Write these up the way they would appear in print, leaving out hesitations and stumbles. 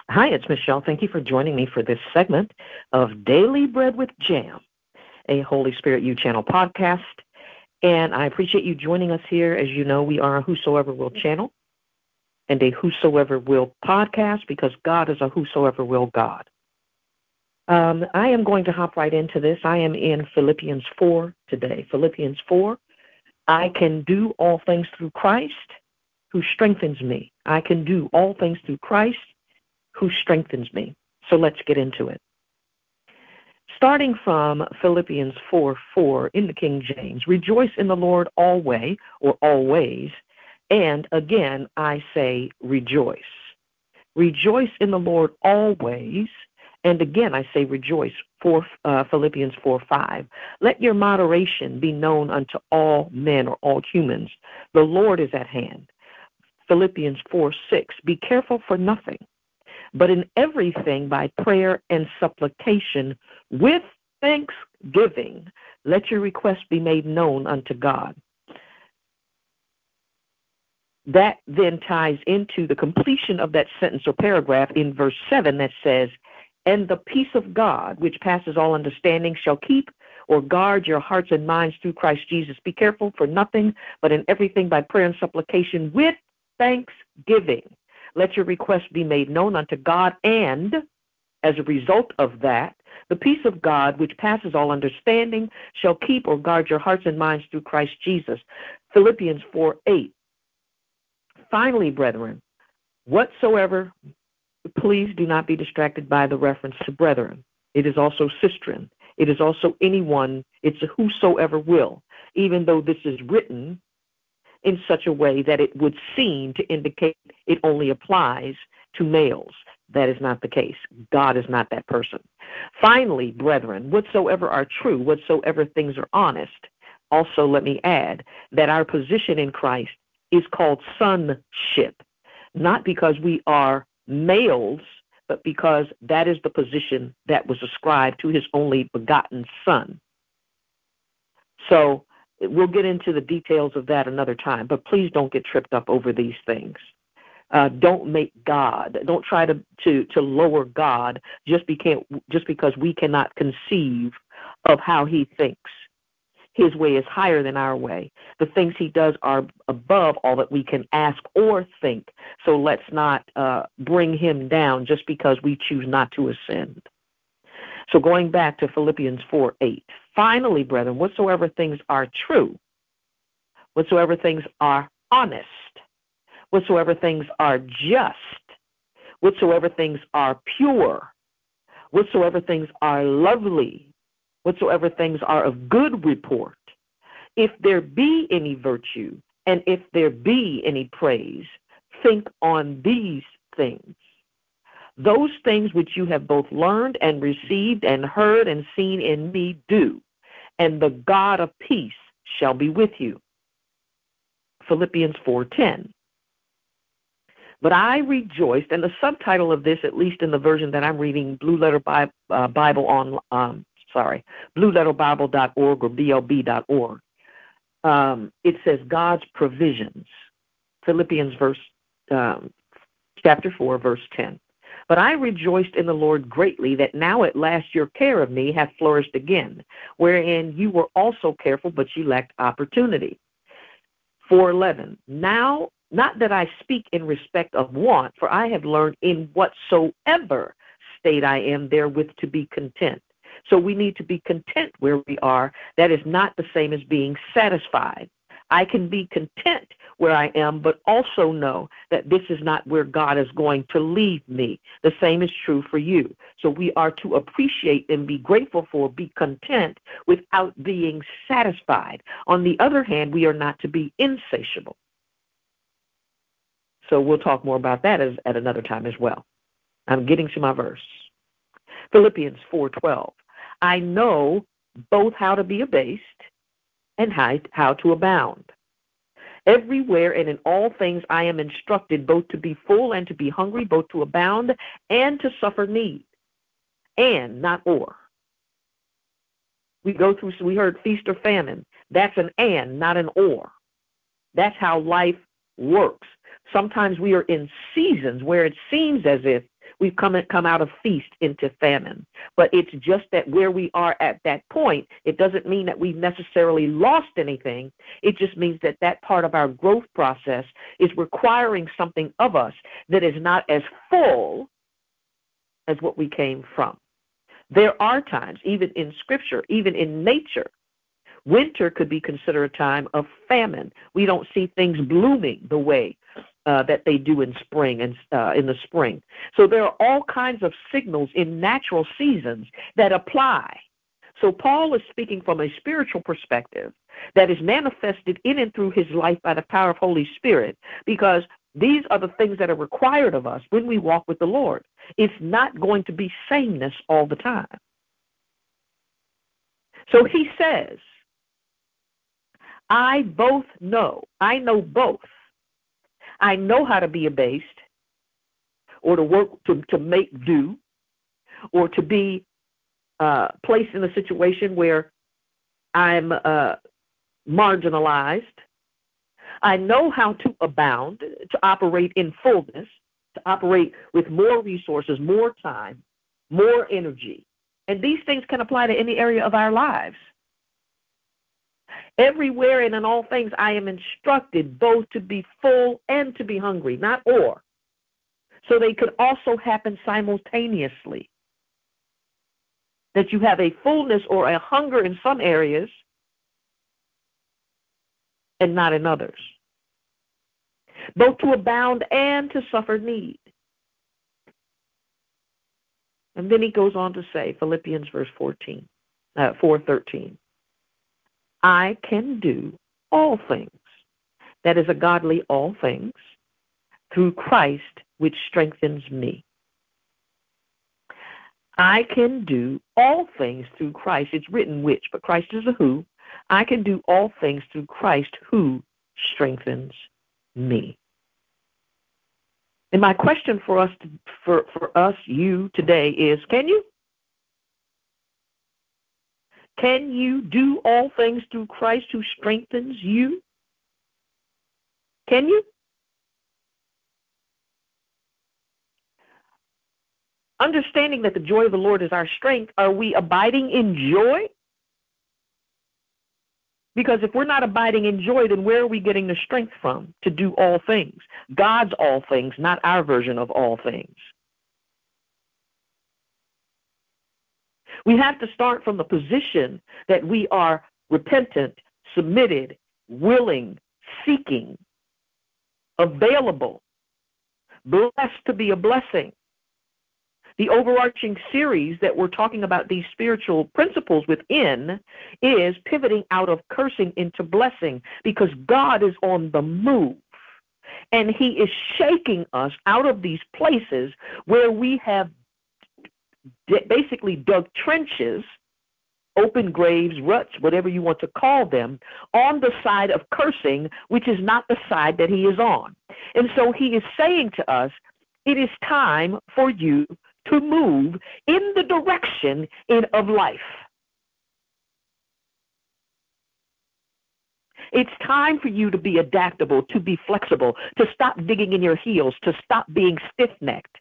Hi, it's Michelle. Thank you for joining me for this segment of Daily Bread with Jam, a Holy Spirit U Channel podcast. And I appreciate you joining us here. As you know, we are a Whosoever Will channel and a Whosoever Will podcast because God is a Whosoever Will God. I am going to hop right into this. I am in Philippians 4 today. Philippians 4, I can do all things through Christ who strengthens me. I can do all things through Christ who strengthens me. So let's get into it. Starting from Philippians 4:4 in the King James, rejoice in the Lord always, or always, and again I say rejoice. Rejoice in the Lord always, and again I say rejoice. Philippians 4:5. Let your moderation be known unto all men or all humans. The Lord is at hand. Philippians 4:6. Be careful for nothing, but in everything by prayer and supplication with thanksgiving, let your requests be made known unto God. That then ties into the completion of that sentence or paragraph in verse 7 that says, and the peace of God, which passes all understanding, shall keep or guard your hearts and minds through Christ Jesus. Be careful for nothing, but in everything by prayer and supplication with thanksgiving. Let your requests be made known unto God, and as a result of that, the peace of God, which passes all understanding, shall keep or guard your hearts and minds through Christ Jesus. Philippians 4:8. Finally, brethren, whatsoever, please do not be distracted by the reference to brethren. It is also sistren. It is also anyone. It's a whosoever will, even though this is written in such a way that it would seem to indicate it only applies to males. That is not the case. God is not that person. Finally, brethren, whatsoever are true, whatsoever things are honest. Also, let me add that our position in Christ is called sonship, not because we are males, but because that is the position that was ascribed to his only begotten Son. So, we'll get into the details of that another time, but please don't get tripped up over these things. Don't make God. Don't try to lower God just because we cannot conceive of how he thinks. His way is higher than our way. The things he does are above all that we can ask or think. So let's not bring him down just because we choose not to ascend. So going back to Philippians 4:8. Finally, brethren, whatsoever things are true, whatsoever things are honest, whatsoever things are just, whatsoever things are pure, whatsoever things are lovely, whatsoever things are of good report, if there be any virtue, and if there be any praise, think on these things. Those things which you have both learned and received and heard and seen in me, do, and the God of peace shall be with you. Philippians 4:10. But I rejoiced, and the subtitle of this, at least in the version that I'm reading, Blue Letter Bible blueletterbible.org or blb.org, it says God's provisions. Philippians chapter 4, verse 10. But I rejoiced in the Lord greatly that now at last your care of me hath flourished again, wherein you were also careful, but you lacked opportunity. 4:11. Now, not that I speak in respect of want, for I have learned in whatsoever state I am therewith to be content. So we need to be content where we are. That is not the same as being satisfied. I can be content where I am, but also know that this is not where God is going to leave me. The same is true for you. So we are to appreciate and be grateful for, be content without being satisfied. On the other hand, we are not to be insatiable. So we'll talk more about that at another time as well. I'm getting to my verse. Philippians 4:12. I know both how to be abased and how to abound. Everywhere and in all things I am instructed both to be full and to be hungry, both to abound and to suffer need. And, not or. We heard feast or famine. That's an and, not an or. That's how life works. Sometimes we are in seasons where it seems as if we've come out of feast into famine. But it's just that where we are at that point, it doesn't mean that we've necessarily lost anything. It just means that that part of our growth process is requiring something of us that is not as full as what we came from. There are times, even in Scripture, even in nature, winter could be considered a time of famine. We don't see things blooming the way that they do in spring and in the spring. So there are all kinds of signals in natural seasons that apply. So Paul is speaking from a spiritual perspective that is manifested in and through his life by the power of Holy Spirit, because these are the things that are required of us when we walk with the Lord. It's not going to be sameness all the time. So he says, I know both. I know how to be abased, or to work, to make do, or to be placed in a situation where I'm marginalized. I know how to abound, to operate in fullness, to operate with more resources, more time, more energy. And these things can apply to any area of our lives. Everywhere and in all things I am instructed both to be full and to be hungry, not or. So they could also happen simultaneously. That you have a fullness or a hunger in some areas and not in others. Both to abound and to suffer need. And then he goes on to say, Philippians verse 4:13. I can do all things. That is a godly all things through Christ, which strengthens me. I can do all things through Christ. It's written which, but Christ is a who. I can do all things through Christ who strengthens me. And my question for us, you today is, can you? Can you do all things through Christ who strengthens you? Can you? Understanding that the joy of the Lord is our strength, are we abiding in joy? Because if we're not abiding in joy, then where are we getting the strength from to do all things? God's all things, not our version of all things. We have to start from the position that we are repentant, submitted, willing, seeking, available, blessed to be a blessing. The overarching series that we're talking about these spiritual principles within is pivoting out of cursing into blessing, because God is on the move. And he is shaking us out of these places where we have basically dug trenches, open graves, ruts, whatever you want to call them, on the side of cursing, which is not the side that he is on. And so he is saying to us, it is time for you to move in the direction of life. It's time for you to be adaptable, to be flexible, to stop digging in your heels, to stop being stiff-necked.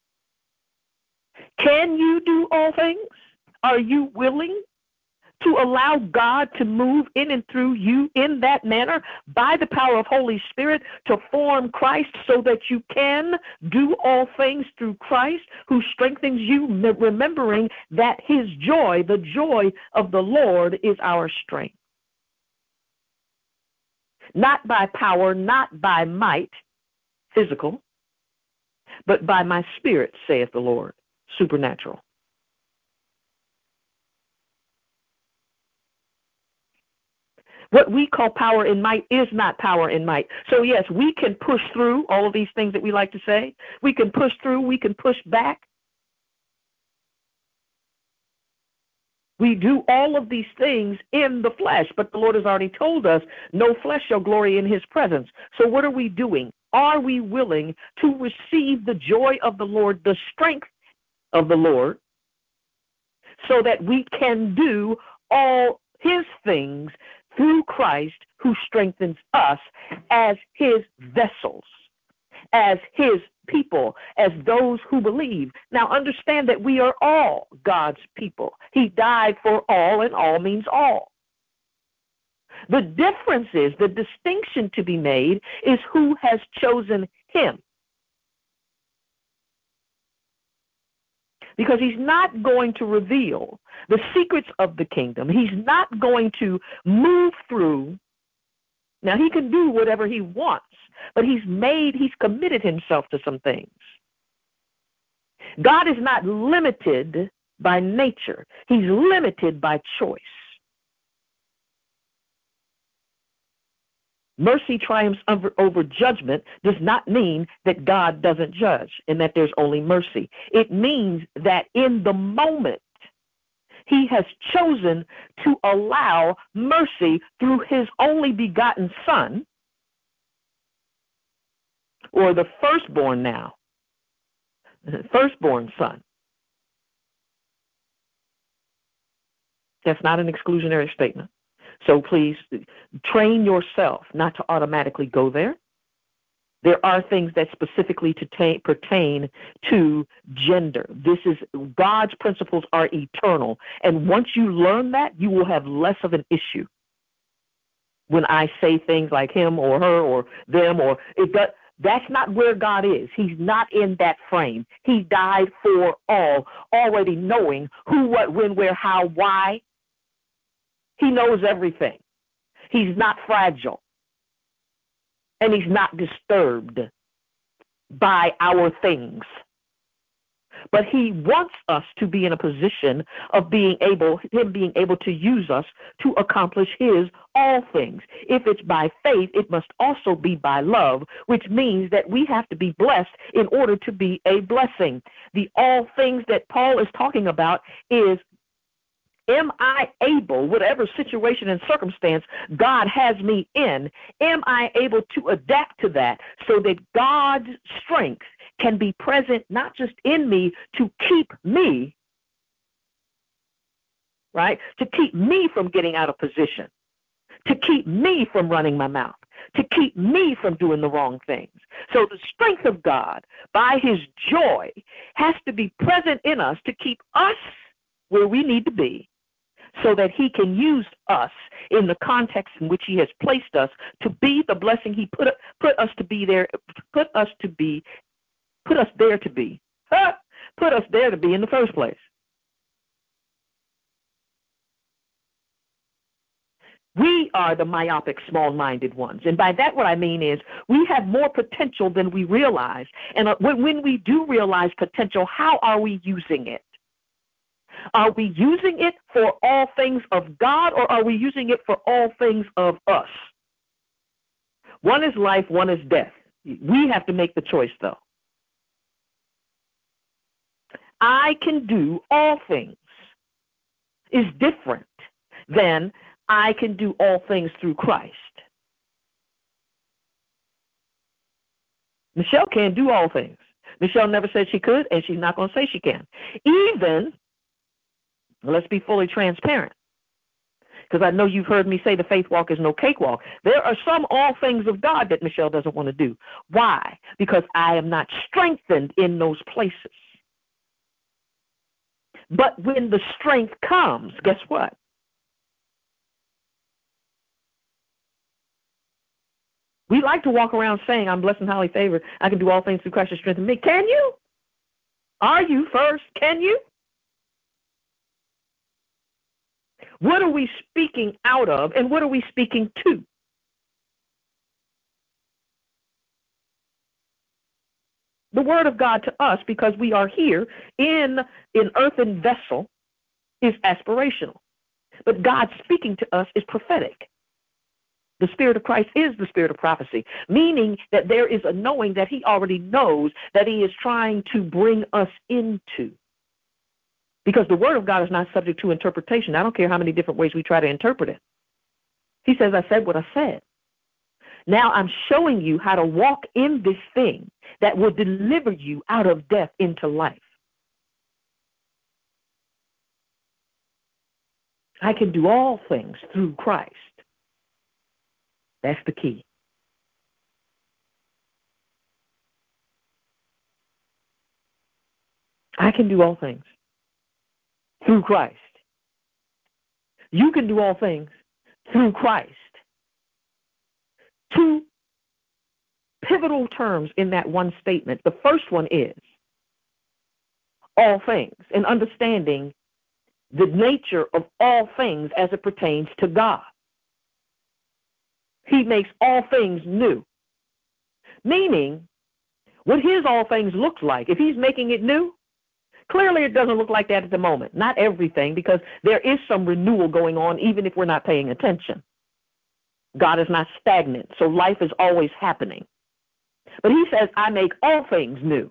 Can you do all things? Are you willing to allow God to move in and through you in that manner by the power of Holy Spirit to form Christ so that you can do all things through Christ who strengthens you, remembering that his joy, the joy of the Lord, is our strength. Not by power, not by might, physical, but by my spirit, saith the Lord. Supernatural. What we call power and might is not power and might. So yes, we can push through all of these things that we like to say. We can push through, we can push back. We do all of these things in the flesh, but the Lord has already told us, no flesh shall glory in his presence. So what are we doing? Are we willing to receive the joy of the Lord, the strength of the Lord, so that we can do all his things through Christ who strengthens us as his vessels? as his people, as those who believe. Now understand that we are all God's people. He died for all, and all means all. The difference is, the distinction to be made is who has chosen him. Because he's not going to reveal the secrets of the kingdom. He's not going to move through. Now, he can do whatever he wants, but he's committed himself to some things. God is not limited by nature. He's limited by choice. Mercy triumphs over judgment does not mean that God doesn't judge and that there's only mercy. It means that in the moment, he has chosen to allow mercy through his only begotten son, or the firstborn now, firstborn son. That's not an exclusionary statement. So please train yourself not to automatically go there. There are things that specifically pertain to gender. God's principles are eternal. And once you learn that, you will have less of an issue. When I say things like him or her or them that's not where God is. He's not in that frame. He died for all, already knowing who, what, when, where, how, why. He knows everything. He's not fragile. And he's not disturbed by our things. But he wants us to be in a position of him being able to use us to accomplish his all things. If it's by faith, it must also be by love, which means that we have to be blessed in order to be a blessing. The all things that Paul is talking about is, am I able, whatever situation and circumstance God has me in, am I able to adapt to that so that God's strength can be present not just in me to keep me, right, to keep me from getting out of position, to keep me from running my mouth, to keep me from doing the wrong things. So the strength of God, by his joy, has to be present in us to keep us where we need to be, so that he can use us in the context in which he has placed us to be the blessing he put us there to be in the first place. We are the myopic, small-minded ones. And by that, what I mean is we have more potential than we realize. And when we do realize potential, how are we using it? Are we using it for all things of God, or are we using it for all things of us? One is life, one is death. We have to make the choice, though. I can do all things is different than I can do all things through Christ. Michelle can't do all things. Michelle never said she could, and she's not going to say she can. Even, let's be fully transparent, because I know you've heard me say the faith walk is no cakewalk. There are some all things of God that Michelle doesn't want to do. Why? Because I am not strengthened in those places. But when the strength comes, guess what? We like to walk around saying, I'm blessed and highly favored. I can do all things through Christ who strengthens me. Can you? Are you first? Can you? What are we speaking out of, and what are we speaking to? The word of God to us, because we are here in an earthen vessel, is aspirational. But God speaking to us is prophetic. The Spirit of Christ is the spirit of prophecy, meaning that there is a knowing that he already knows that he is trying to bring us into. Because the word of God is not subject to interpretation. I don't care how many different ways we try to interpret it. He says, I said what I said. Now I'm showing you how to walk in this thing that will deliver you out of death into life. I can do all things through Christ. That's the key. I can do all things through Christ. You can do all things through Christ. Two pivotal terms in that one statement. The first one is all things, and understanding the nature of all things as it pertains to God. He makes all things new, meaning what his all things looks like. If he's making it new, clearly it doesn't look like that at the moment. Not everything, because there is some renewal going on even if we're not paying attention. God is not stagnant, so life is always happening. But he says, I make all things new,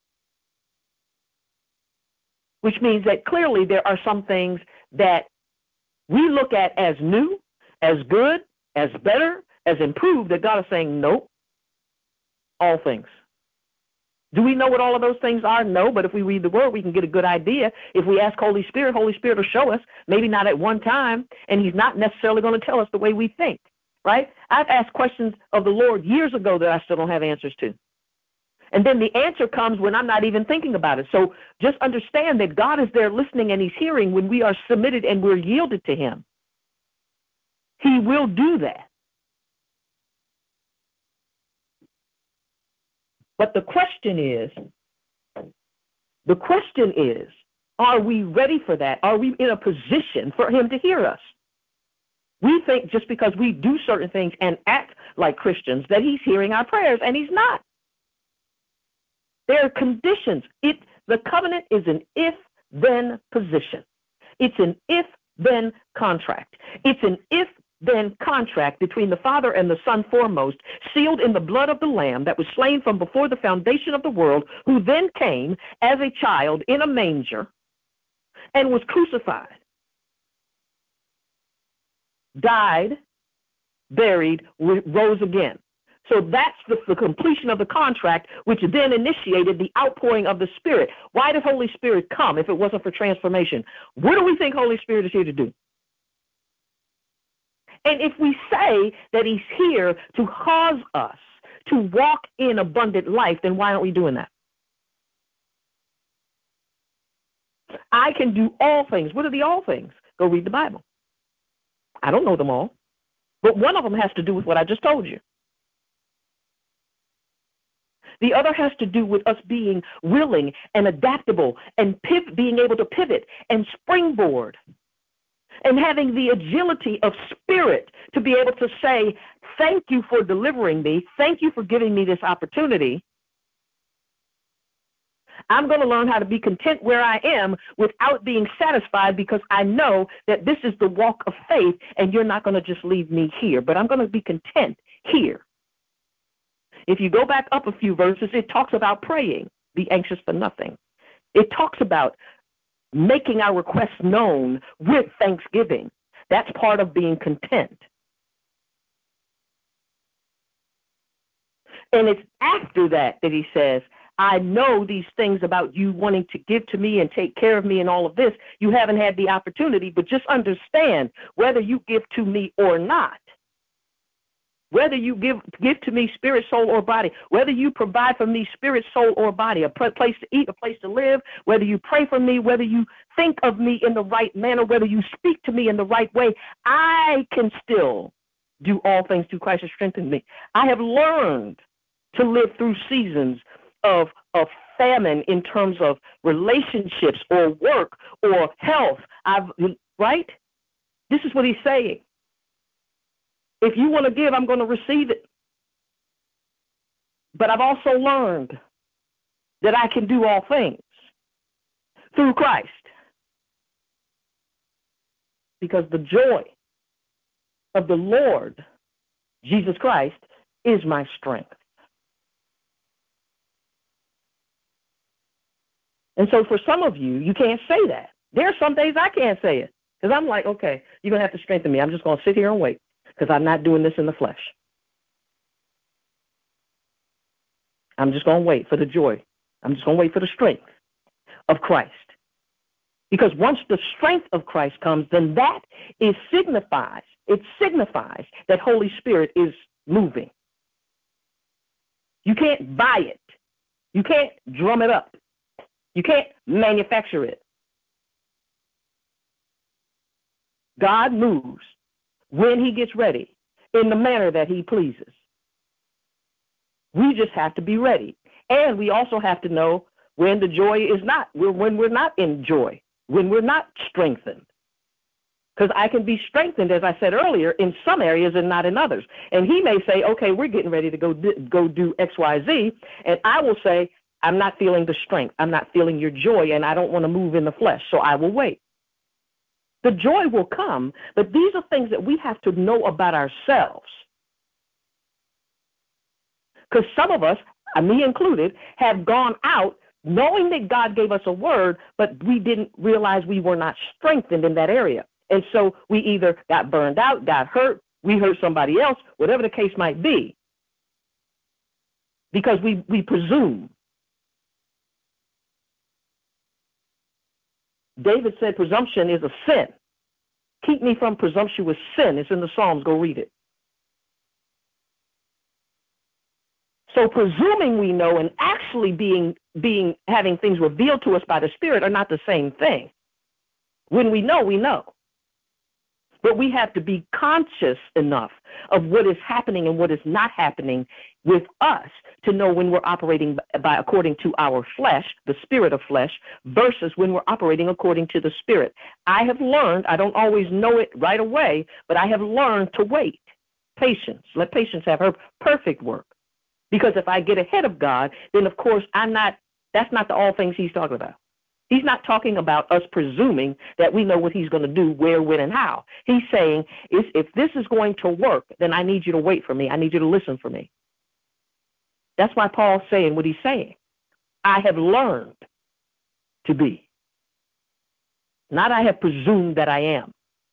which means that clearly there are some things that we look at as new, as good, as better, as improved, that God is saying, nope, all things. Do we know what all of those things are? No, but if we read the word, we can get a good idea. If we ask Holy Spirit will show us, maybe not at one time, and he's not necessarily going to tell us the way we think, right? I've asked questions of the Lord years ago that I still don't have answers to. And then the answer comes when I'm not even thinking about it. So just understand that God is there listening and he's hearing when we are submitted and we're yielded to him. He will do that. But the question is, are we ready for that? Are we in a position for him to hear us? We think just because we do certain things and act like Christians that he's hearing our prayers, and he's not. There are conditions. The covenant is an if-then position. It's an if-then contract. It's an if-then contract between the Father and the Son foremost, sealed in the blood of the Lamb that was slain from before the foundation of the world, who then came as a child in a manger and was crucified, died, buried, rose again. So that's the completion of the contract, which then initiated the outpouring of the Spirit. Why did Holy Spirit come if it wasn't for transformation? What do we think Holy Spirit is here to do? And if we say that he's here to cause us to walk in abundant life, then why aren't we doing that? I can do all things. What are the all things? Go read the Bible. I don't know them all, but one of them has to do with what I just told you. The other has to do with us being willing and adaptable and being able to pivot and springboard and having the agility of spirit to be able to say, thank you for delivering me. Thank you for giving me this opportunity. I'm going to learn how to be content where I am without being satisfied, because I know that this is the walk of faith and you're not going to just leave me here, but I'm going to be content here. If you go back up a few verses, it talks about praying, be anxious for nothing. It talks about making our requests known with thanksgiving. That's part of being content. And it's after that he says, I know these things about you wanting to give to me and take care of me and all of this. You haven't had the opportunity, but just understand, whether you give to me or not, whether you give to me spirit, soul, or body, whether you provide for me spirit, soul, or body, a place to eat, a place to live, whether you pray for me, whether you think of me in the right manner, whether you speak to me in the right way, I can still do all things through Christ who strengthens me. I have learned to live through seasons of famine in terms of relationships or work or health. Right? This is what he's saying. If you want to give, I'm going to receive it. But I've also learned that I can do all things through Christ, because the joy of the Lord Jesus Christ is my strength. And so for some of you, you can't say that. There are some days I can't say it, because I'm like, okay, you're going to have to strengthen me. I'm just going to sit here and wait, because I'm not doing this in the flesh. I'm just going to wait for the joy. I'm just going to wait for the strength of Christ. Because once the strength of Christ comes, then that signifies that Holy Spirit is moving. You can't buy it. You can't drum it up. You can't manufacture it. God moves when he gets ready in the manner that he pleases. We just have to be ready. And we also have to know when the joy is not, when we're not in joy, when we're not strengthened. Because I can be strengthened, as I said earlier, in some areas and not in others. And he may say, okay, we're getting ready to go do X, Y, Z. And I will say, I'm not feeling the strength. I'm not feeling your joy, and I don't want to move in the flesh, so I will wait. The joy will come, but these are things that we have to know about ourselves. Because some of us, me included, have gone out knowing that God gave us a word, but we didn't realize we were not strengthened in that area. And so we either got burned out, got hurt, we hurt somebody else, whatever the case might be, because we presume. David said presumption is a sin. Keep me from presumptuous sin. It's in the Psalms. Go read it. So presuming we know and actually having things revealed to us by the Spirit are not the same thing. When we know, we know. But we have to be conscious enough of what is happening and what is not happening with us to know when we're operating according to our flesh, the spirit of flesh, versus when we're operating according to the Spirit. I have learned, I don't always know it right away, but I have learned to wait. Patience. Let patience have her perfect work. Because if I get ahead of God, then of course that's not the all things he's talking about. He's not talking about us presuming that we know what he's going to do, where, when, and how. He's saying, if this is going to work, then I need you to wait for me. I need you to listen for me. That's why Paul's saying what he's saying. I have learned to be. Not I have presumed that I am.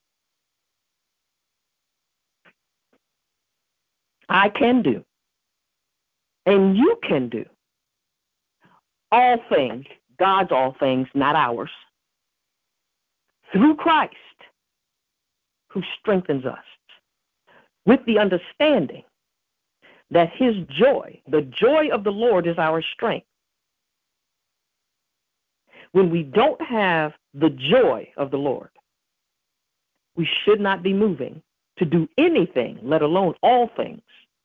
I can do. And you can do all things. God's all things, not ours, through Christ, who strengthens us, with the understanding that his joy, the joy of the Lord, is our strength. When we don't have the joy of the Lord, we should not be moving to do anything, let alone all things.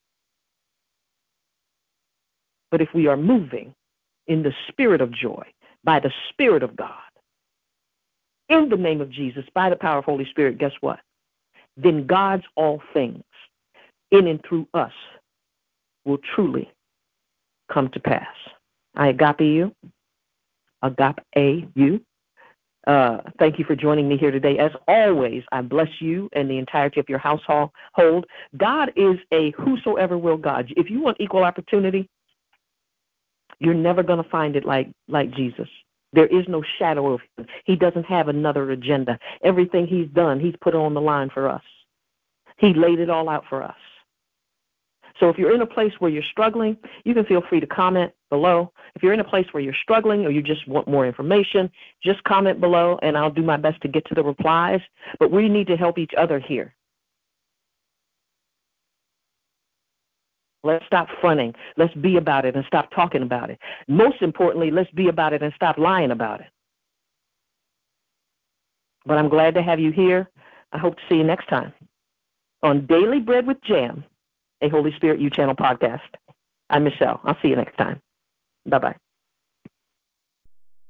But if we are moving in the spirit of joy, by the Spirit of God, in the name of Jesus, by the power of Holy Spirit, guess what? Then God's all things, in and through us, will truly come to pass. I agape you. Agape you. Thank you for joining me here today. As always, I bless you and the entirety of your household. God is a whosoever will God. If you want equal opportunity, you're never going to find it like Jesus. There is no shadow of him. He doesn't have another agenda. Everything he's done, he's put on the line for us. He laid it all out for us. So if you're in a place where you're struggling, you can feel free to comment below. If you're in a place where you're struggling or you just want more information, just comment below, and I'll do my best to get to the replies. But we need to help each other here. Let's stop fronting. Let's be about it and stop talking about it. Most importantly, let's be about it and stop lying about it. But I'm glad to have you here. I hope to see you next time on Daily Bread with Jam, a Holy Spirit U-Channel podcast. I'm Michelle. I'll see you next time. Bye-bye.